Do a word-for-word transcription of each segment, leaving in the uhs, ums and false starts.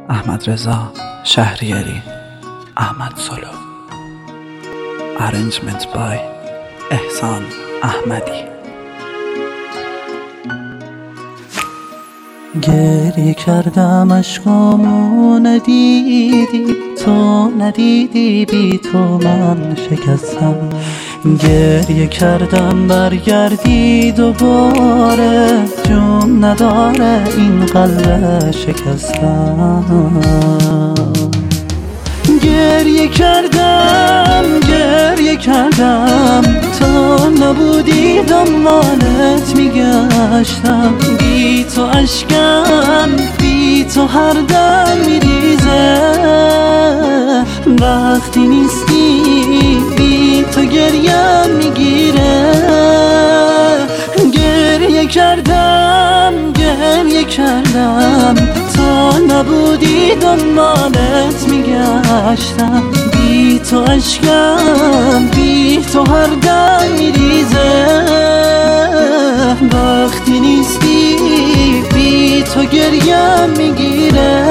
احمد رضا شهریاری. احمد سولو. Arrangement by احسان احمدی. گریه کردم اشکامو ندیدی، تو ندیدی، بی تو من شکستم. گریه کردم برگردی دوباره، جون نداره این قلب شکستم. گریه کردم گریه کردم تا نبودی دنبالت میگشتم. بی تو اشکم بی تو هر دم میریزه، وقتی نیستی بی تو گریم میگیره. گریه کردم گریه کردم تا نبودی دنبالت میگشتم. بی تو اشکم بی تو هر دم میریزه، وقتی نیستی بی تو گریم میگیره.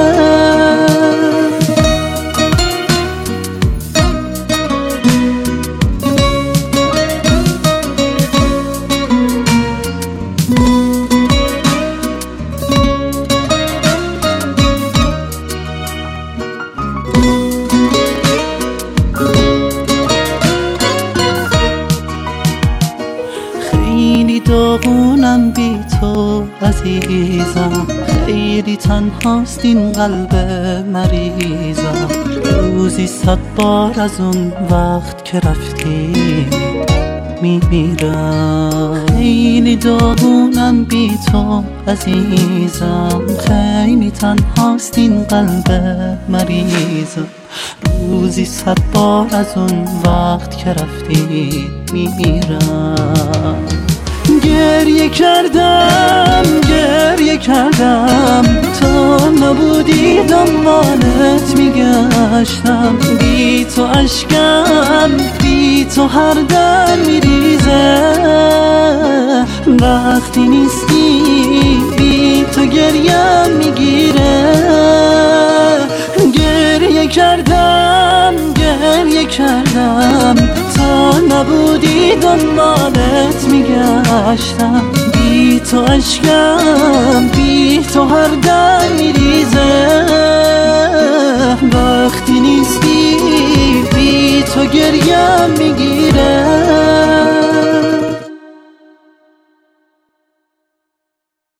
خیلی داغونم بی تو عزیزم، خیلی تنهاست این قلب مریضم. روزی صد بار از اون وقت که رفتی میمیرم. خیلی داغونم بی تو عزیزم، خیلی تنهاست این قلب مریضم. روزی صد بار از اون وقت که رفتی میمیرم. گریه کردم گریه کردم تا نبودی دنبالت میگشتم. بی تو اشکم بی تو هر دم میریزه، وقتی نیستی بی تو گریم میگیره. گریه کردم گریه کردم تا نبودی دنبالت میگشتم. بی تو اشکم بی تو هر دم میریزه، وقتی نیستی بی تو گریم میگیره.